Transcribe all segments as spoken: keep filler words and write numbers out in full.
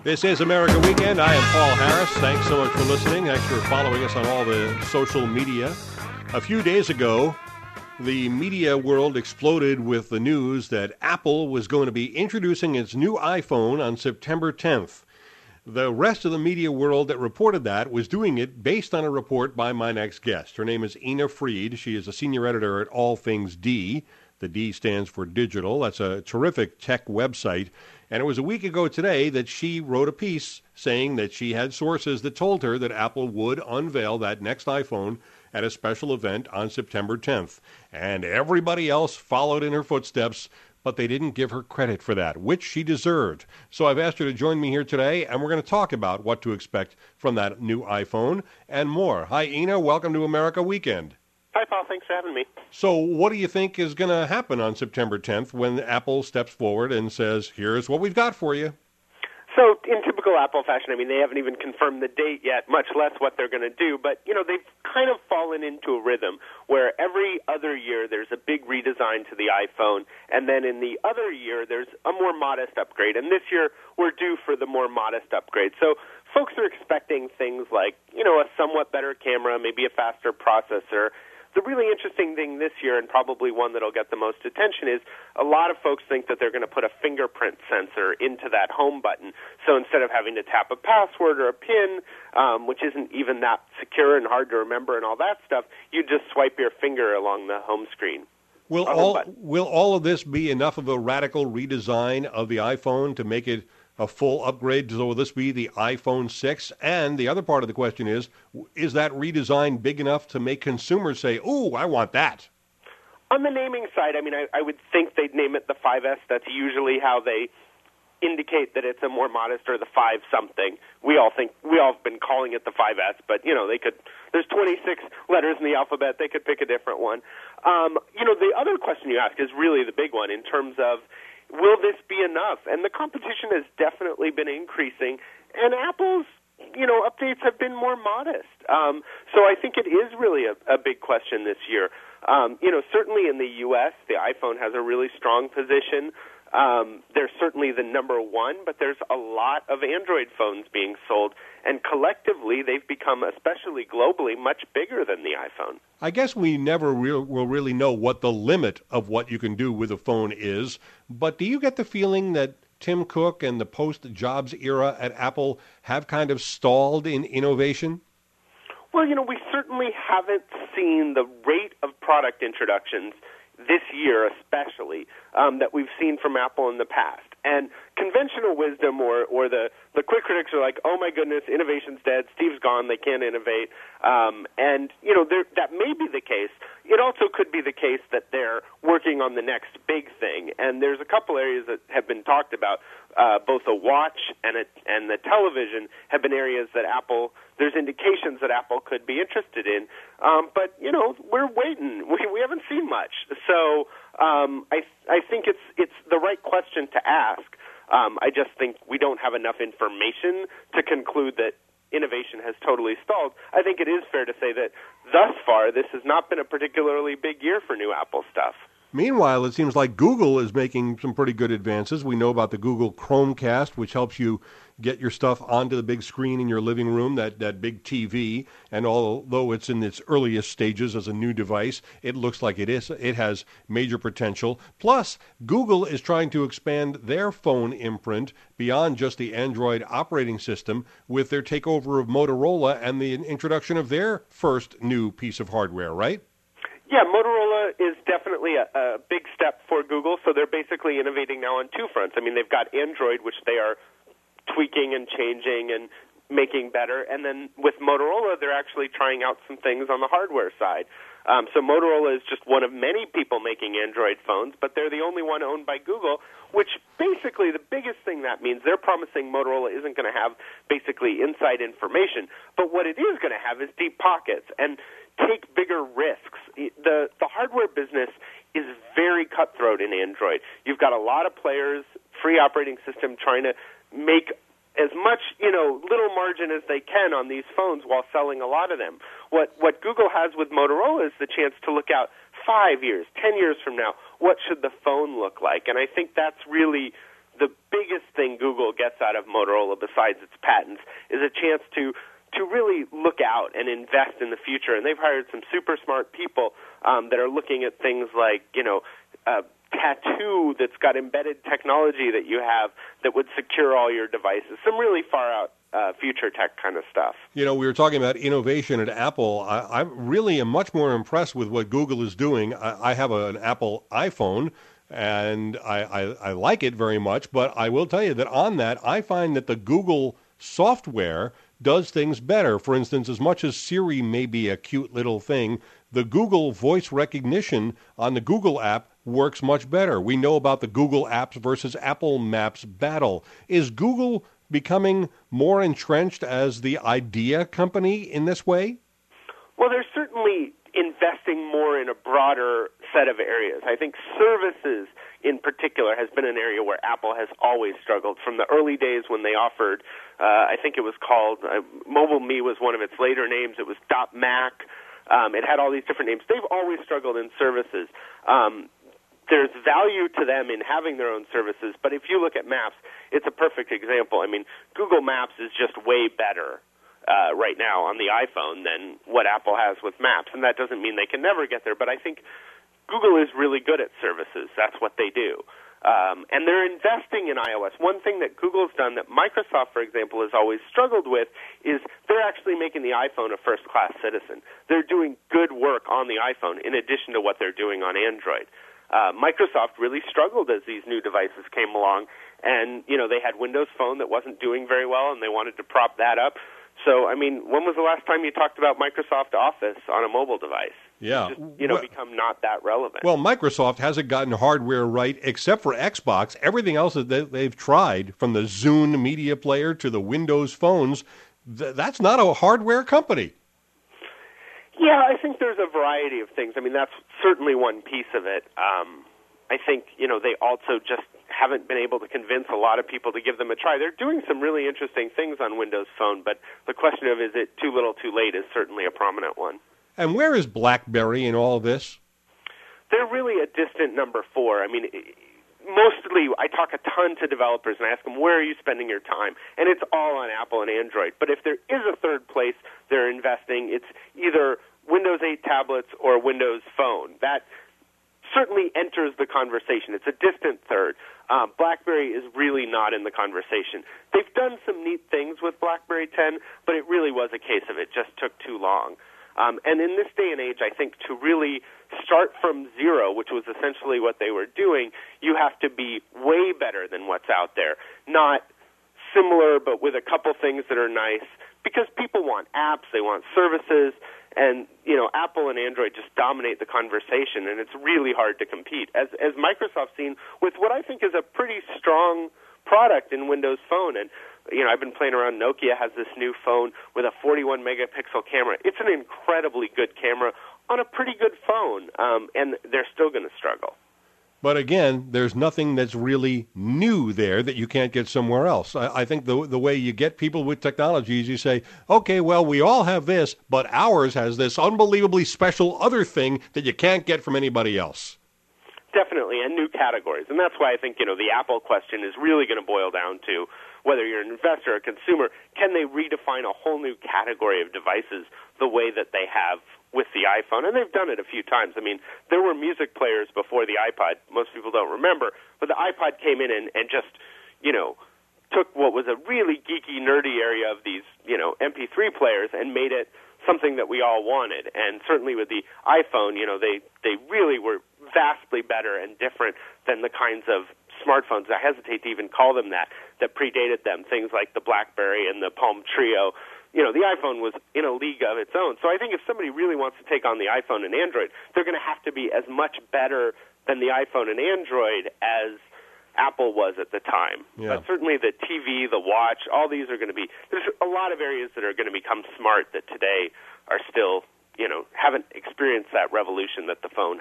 This is America Weekend. I am Paul Harris. Thanks so much for listening. Thanks for following us on all the social media. A few days ago, the media world exploded with the news that Apple was going to be introducing its new iPhone on September tenth. The rest of the media world that reported that was doing it based on a report by my next guest. Her name is Ina Fried. She is a senior editor at All Things D. The D stands for digital. That's a terrific tech website. And it was a week ago today that she wrote a piece saying that she had sources that told her that Apple would unveil that next iPhone at a special event on September tenth. And everybody else followed in her footsteps, but they didn't give her credit for that, which she deserved. So I've asked her to join me here today, and we're going to talk about what to expect from that new iPhone and more. Hi, Ina. Welcome to America Weekend. Hi, Paul. Thanks for having me. So what do you think is going to happen on September tenth when Apple steps forward and says, here's what we've got for you? So in typical Apple fashion, I mean, they haven't even confirmed the date yet, much less what they're going to do. But, you know, they've kind of fallen into a rhythm where every other year there's a big redesign to the iPhone, and then in the other year there's a more modest upgrade. And this year we're due for the more modest upgrade. So folks are expecting things like, you know, a somewhat better camera, maybe a faster processor. The really interesting thing this year, and probably one that will get the most attention, is a lot of folks think that they're going to put a fingerprint sensor into that home button. So instead of having to tap a password or a PIN, um, which isn't even that secure and hard to remember and all that stuff, you just swipe your finger along the home screen. Will all, will all of this be enough of a radical redesign of the iPhone to make it a full upgrade? So will this be the iPhone six? And the other part of the question is, is that redesign big enough to make consumers say, ooh, I want that? On the naming side, I mean, I, I would think they'd name it the five S. That's usually how they indicate that it's a more modest, or the five something. We all think, we all have been calling it the five S, but, you know, they could, there's twenty-six letters in the alphabet. They could pick a different one. Um, you know, the other question you ask is really the big one in terms of, will this be enough? And the competition has definitely been increasing, and Apple's, you know, updates have been more modest. Um, so I think it is really a, a big question this year. Um, you know, certainly in the U S, the iPhone has a really strong position. Um, they're certainly the number one, but there's a lot of Android phones being sold, and collectively they've become, especially globally, much bigger than the iPhone. I guess we never re- will really know what the limit of what you can do with a phone is, but do you get the feeling that Tim Cook and the post-Jobs era at Apple have kind of stalled in innovation? Well, you know, we certainly haven't seen the rate of product introductions this year especially, um, that we've seen from Apple in the past. And conventional wisdom, or, or the, the quick critics are like, oh my goodness, innovation's dead, Steve's gone, they can't innovate. Um, and, you know, that may be the case. It also could be the case that they're working on the next big thing. And there's a couple areas that have been talked about. Uh, both a watch and a, and the television have been areas that Apple, there's indications that Apple could be interested in. Um, but, you know, we're waiting. We, we haven't seen much. So um, I, I think it's, it's the right question to ask. Um, I just think we don't have enough information to conclude that innovation has totally stalled. I think it is fair to say that thus far this has not been a particularly big year for new Apple stuff. Meanwhile, it seems like Google is making some pretty good advances. We know about the Google Chromecast, which helps you get your stuff onto the big screen in your living room, that, that big T V. And although it's in its earliest stages as a new device, it looks like it is. It has major potential. Plus, Google is trying to expand their phone imprint beyond just the Android operating system with their takeover of Motorola and the introduction of their first new piece of hardware, right? Yeah, Motorola is definitely a, a big step for Google, so they're basically innovating now on two fronts. I mean, they've got Android, which they are tweaking and changing and making better, and then with Motorola, they're actually trying out some things on the hardware side. Um, so Motorola is just one of many people making Android phones, but they're the only one owned by Google, which basically the biggest thing that means, they're promising Motorola isn't going to have basically inside information, but what it is going to have is deep pockets and take bigger risks. The, the hardware business is very cutthroat in Android. You've got a lot of players, free operating system, trying to make as much, you know, little margin as they can on these phones while selling a lot of them. What what Google has with Motorola is the chance to look out five years, ten years from now. What should the phone look like? And I think that's really the biggest thing Google gets out of Motorola, besides its patents, is a chance to to really look out and invest in the future. And they've hired some super smart people um, that are looking at things like, you know, uh, tattoo that's got embedded technology that you have that would secure all your devices. Some really far out uh, future tech kind of stuff. You know, we were talking about innovation at Apple. I, I really am much more impressed with what Google is doing. I, I have a, an Apple iPhone, and I, I, I like it very much, but I will tell you that on that, I find that the Google software does things better. For instance, as much as Siri may be a cute little thing, the Google voice recognition on the Google app works much better. We know about the Google Apps versus Apple Maps battle. Is Google becoming more entrenched as the idea company in this way? Well, they're certainly investing more in a broader set of areas. I think services in particular has been an area where Apple has always struggled. From the early days when they offered, uh, I think it was called, uh, MobileMe was one of its later names, it was .Mac, um, it had all these different names. They've always struggled in services. Um, there's value to them in having their own services, but if you look at Maps, it's a perfect example. I mean, Google Maps is just way better Uh, right now on the iPhone than what Apple has with Maps, and that doesn't mean they can never get there, but I think Google is really good at services. That's what they do. Um, and they're investing in iOS. One thing that Google's done that Microsoft, for example, has always struggled with is they're actually making the iPhone a first-class citizen. They're doing good work on the iPhone in addition to what they're doing on Android. Uh, Microsoft really struggled as these new devices came along, and, you know, they had Windows Phone that wasn't doing very well, and they wanted to prop that up. So, I mean, when was the last time you talked about Microsoft Office on a mobile device? Yeah. It's just, you know, well, become not that relevant. Well, Microsoft hasn't gotten hardware right except for Xbox. Everything else that they've tried, from the Zune media player to the Windows phones, th- that's not a hardware company. Yeah, I think there's a variety of things. I mean, that's certainly one piece of it. Um, I think, you know, they also just haven't been able to convince a lot of people to give them a try. They're doing some really interesting things on Windows Phone, but the question of is it too little too late is certainly a prominent one. And where is BlackBerry in all of this? They're really a distant number four. I mean, mostly I talk a ton to developers and I ask them, where are you spending your time? And it's all on Apple and Android. But if there is a third place they're investing, it's either Windows eight tablets or Windows Phone. That certainly enters the conversation. It's a distant third. Um, BlackBerry is really not in the conversation. They've done some neat things with BlackBerry ten, but it really was a case of it just took too long. Um, and in this day and age, I think to really start from zero, which was essentially what they were doing, you have to be way better than what's out there. Not similar, but with a couple things that are nice, because people want apps, they want services, and, you know, Apple and Android just dominate the conversation, and it's really hard to compete. As as Microsoft's seen with what I think is a pretty strong product in Windows Phone. And, you know, I've been playing around. Nokia has this new phone with a forty-one megapixel camera. It's an incredibly good camera on a pretty good phone, um, and they're still going to struggle. But again, there's nothing that's really new there that you can't get somewhere else. I, I think the the way you get people with technology is you say, okay, well, we all have this, but ours has this unbelievably special other thing that you can't get from anybody else. Definitely, and new categories. And that's why I think, you know, the Apple question is really going to boil down to whether you're an investor or a consumer, can they redefine a whole new category of devices the way that they have with the iPhone? And they've done it a few times. I mean, there were music players before the iPod. Most people don't remember. But the iPod came in and, and just, you know, took what was a really geeky, nerdy area of these, you know, M P three players and made it something that we all wanted. And certainly with the iPhone, you know, they, they really were vastly better and different than the kinds of smartphones, I hesitate to even call them that, that predated them, things like the BlackBerry and the Palm Trio. You know, the iPhone was in a league of its own. So I think if somebody really wants to take on the iPhone and Android, they're going to have to be as much better than the iPhone and Android as Apple was at the time. Yeah. But certainly the T V, the watch, all these are going to be, there's a lot of areas that are going to become smart that today are still, you know, haven't experienced that revolution that the phone has.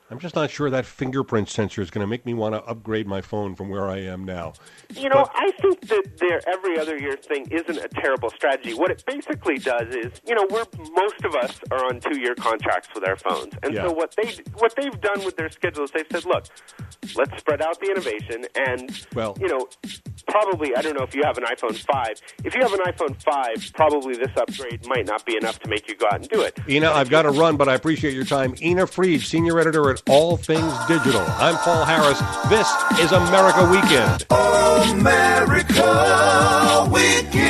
I'm just not sure that fingerprint sensor is going to make me want to upgrade my phone from where I am now. You know, but, I think that their every other year thing isn't a terrible strategy. What it basically does is, you know, we're most of us are on two-year contracts with our phones, and yeah. so what they what they've done with their schedule is they've said, look, let's spread out the innovation, and well, you know, probably I don't know if you have an iPhone five. If you have an iPhone five, probably this upgrade might not be enough to make you go out and do it. Ina, I've got to run, but I appreciate your time. Ina Fried, senior editor at All Things Digital. I'm Paul Harris. This is America Weekend. America Weekend.